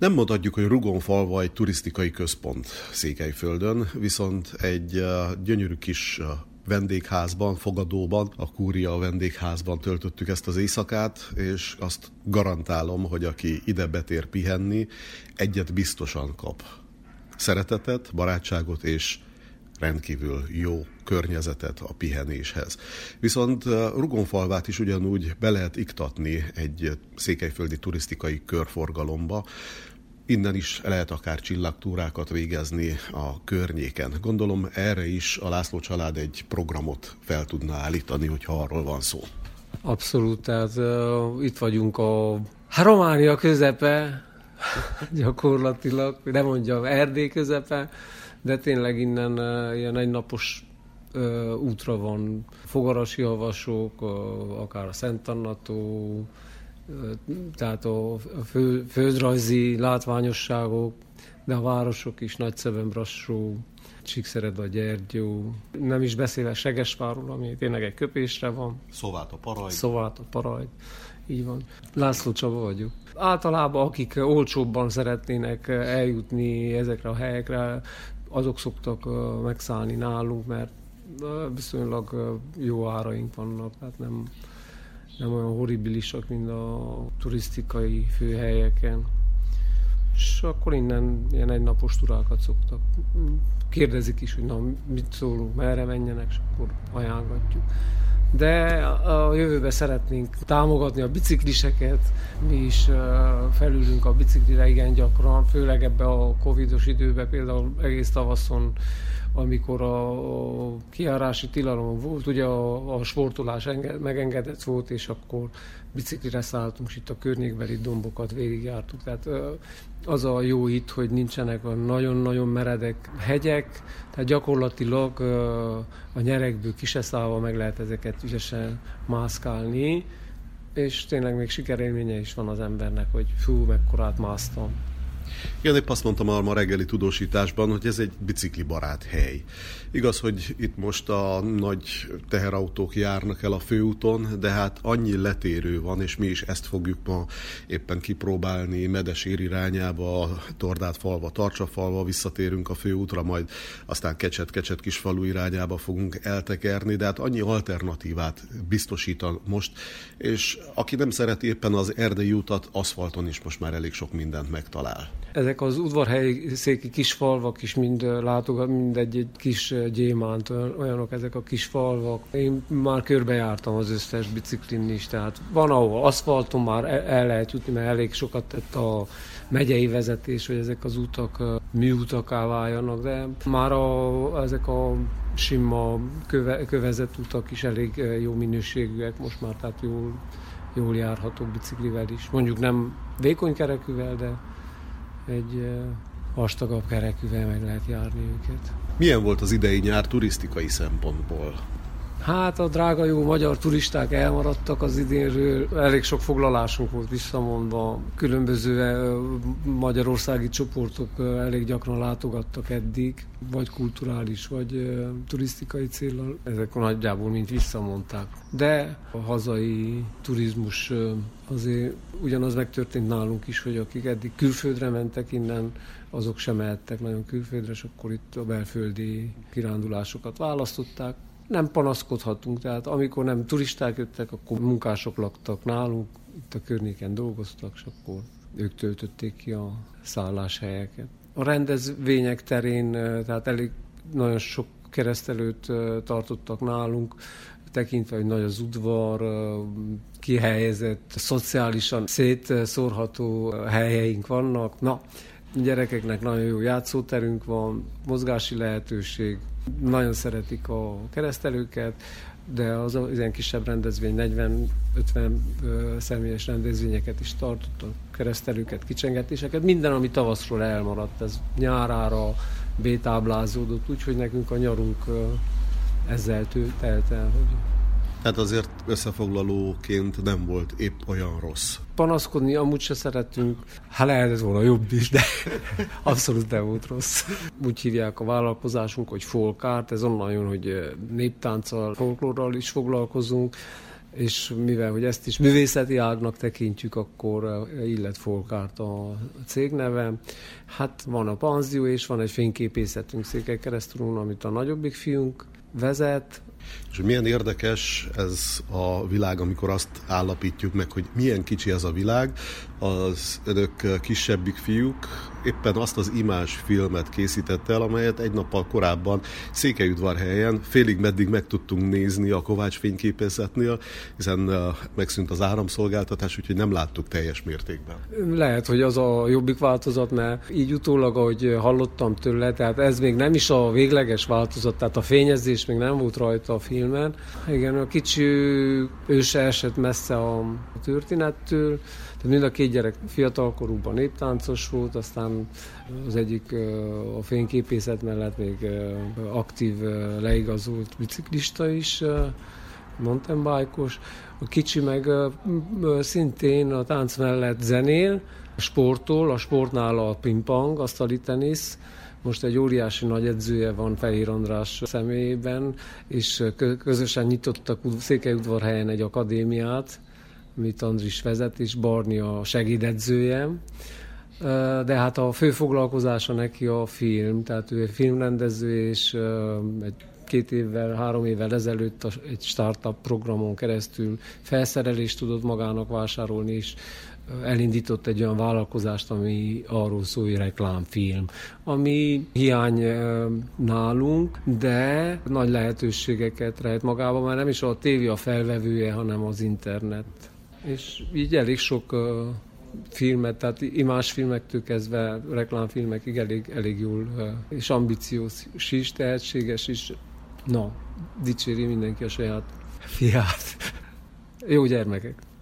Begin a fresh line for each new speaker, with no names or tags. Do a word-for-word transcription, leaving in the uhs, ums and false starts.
Nem mondhatjuk, hogy Rugonfalva egy turisztikai központ Székelyföldön, viszont egy gyönyörű kis vendégházban, fogadóban, a Kúria vendégházban töltöttük ezt az éjszakát, és azt garantálom, hogy aki ide betér pihenni, egyet biztosan kap. Szeretetet, barátságot és rendkívül jó környezetet a pihenéshez. Viszont Rugonfalvát is ugyanúgy be lehet iktatni egy székelyföldi turisztikai körforgalomba. Innen is lehet akár csillagtúrákat végezni a környéken. Gondolom erre is a László család egy programot fel tudna állítani, hogyha arról van szó.
Abszolút, tehát uh, itt vagyunk a Románia közepe, gyakorlatilag, nem mondjam Erdély közepe, de tényleg innen uh, ilyen egynapos uh, útra van Fogarasi havasok, uh, akár a Szent Anna-tó, uh, tehát a fő, földrajzi látványosságok, de a városok is, Nagyszeben-Brassó, Csíkszereda-Gyergyó, nem is beszélve Segesvárról, ami tényleg egy köpésre van.
Szováta-Parajd.
Szováta-Parajd, így van. László Csaba vagyok. Általában akik olcsóbban szeretnének eljutni ezekre a helyekre, azok szoktak megszállni nálunk, mert viszonylag jó áraink vannak, tehát nem, nem olyan horribilisak, mint a turisztikai főhelyeken. És akkor innen ilyen egynapos turákat szoktak. Kérdezik is, hogy na, mit szólunk, merre menjenek, és akkor ajánlgatjuk. De a jövőben szeretnénk támogatni a bicikliseket, mi is felülünk a biciklire igen gyakran, főleg ebbe a covidos időben, például egész tavaszon, amikor a kijárási tilalom volt, ugye a, a sportolás enge, megengedett volt, és akkor biciklire szálltunk, és itt a környékbeli dombokat végigjártuk. Tehát az a jó itt, hogy nincsenek a nagyon-nagyon meredek hegyek, tehát gyakorlatilag a nyerekből kiseszállva meg lehet ezeket ügyesen mászkálni, és tényleg még sikerélménye is van az embernek, hogy fú, mekkorát másztam.
Igen, épp azt mondtam a ma reggeli tudósításban, hogy ez egy biciklibarát hely. Igaz, hogy itt most a nagy teherautók járnak el a főúton, de hát annyi letérő van, és mi is ezt fogjuk ma éppen kipróbálni Medesér irányába, Tordátfalva, Tartsafalva, visszatérünk a főútra, majd aztán Kecset-Kecset kisfalu irányába fogunk eltekerni, de hát annyi alternatívát biztosít most, és aki nem szereti éppen az erdei utat, aszfalton is most már elég sok mindent megtalál.
Ezek az udvarhelyi-széki kis falvak is mind látogat, mindegy egy kis gyémánt, olyanok ezek a kis falvak. Én már körbejártam az összes biciklin is, tehát van, ahol aszfalton már el lehet jutni, mert elég sokat tett a megyei vezetés, hogy ezek az utak műutaká váljanak, de már a, ezek a sima köve, kövezett utak is elég jó minőségűek most már, tehát jól, jól járhatók biciklivel is. Mondjuk nem vékony kerekűvel, de egy vastagabb kerekűvel meg lehet járni őket.
Milyen volt az idei nyár turisztikai szempontból?
Hát a drága jó magyar turisták elmaradtak az idénről, elég sok foglalásunk volt visszamondva, különböző magyarországi csoportok elég gyakran látogattak eddig, vagy kulturális, vagy turisztikai céllal, ezek nagyjából mind visszamondták. De a hazai turizmus azért ugyanaz megtörtént nálunk is, hogy akik eddig külföldre mentek innen, azok sem mehettek nagyon külföldre, és akkor itt a belföldi kirándulásokat választották. Nem panaszkodhatunk, tehát amikor nem turisták jöttek, akkor munkások laktak nálunk, itt a környéken dolgoztak, és akkor ők töltötték ki a szálláshelyeket. A rendezvények terén, tehát elég nagyon sok keresztelőt tartottak nálunk, tekintve, hogy nagy az udvar, kihelyezett, szociálisan szétszórható helyeink vannak. Na, gyerekeknek nagyon jó játszóterünk van, mozgási lehetőség, nagyon szeretik a keresztelőket, de az ilyen kisebb rendezvény, negyven-ötven személyes rendezvényeket is tartottak, keresztelőket, kicsengetéseket, minden, ami tavaszról elmaradt, ez nyárára bétáblázódott, úgyhogy nekünk a nyarunk ezzel telt el. Hogy...
Hát azért összefoglalóként nem volt épp olyan rossz.
Panaszkodni amúgy se szeretünk, hát lehetett volna jobb is, de abszolút nem volt rossz. Úgy hívják a vállalkozásunk, hogy folkárt, ez onnan jön, hogy néptánccal, folklórral is foglalkozunk. és mivel hogy ezt is művészeti ágnak tekintjük, akkor Illet Folkárt a cégneve. Hát van a panzió, és van egy fényképészetünk Székelykeresztúron, amit a nagyobbik fiunk vezet.
És milyen érdekes ez a világ, amikor azt állapítjuk meg, hogy milyen kicsi ez a világ. Az önök kisebbik fiúk éppen azt az imás filmet készített el, amelyet egy nappal korábban Székelyudvarhelyen félig meddig meg tudtunk nézni a Kovács fényképészetnél, hiszen megszűnt az áramszolgáltatás, úgyhogy nem láttuk teljes mértékben.
Lehet, hogy az a jobbik változat, mert így utólag, ahogy hallottam tőle, tehát ez még nem is a végleges változat, tehát a fényezés még nem volt rajta a filmen. Igen, a kicsi ő se esett messze a történettől, tehát mind a két gyerek fiatalkorúban néptáncos volt, aztán az egyik a fényképészet mellett még aktív leigazolt biciklista is, mountainbike-os. A kicsi meg szintén a tánc mellett zenél, sportol, a sportnál a pingpong, asztali tenisz. Most egy óriási nagy edzője van Fehér András személyében, és közösen nyitottak Székelyudvarhelyen egy akadémiát, amit Andris vezet, és Barni a segédedzője. De hát a fő foglalkozása neki a film, tehát ő filmrendező, és egy két évvel, három évvel ezelőtt egy startup programon keresztül felszerelést tudott magának vásárolni, és elindított egy olyan vállalkozást, ami arról szól, hogy reklámfilm, ami hiány nálunk, de nagy lehetőségeket rejt magában, mert nem is a tévé a felvevője, hanem az internet. És így elég sok filmet, tehát imás filmektől kezdve reklámfilmekig elég, elég jól, és ambiciózus is, tehetséges is. Na, dicséri mindenki a saját fiát. Jó gyermekek!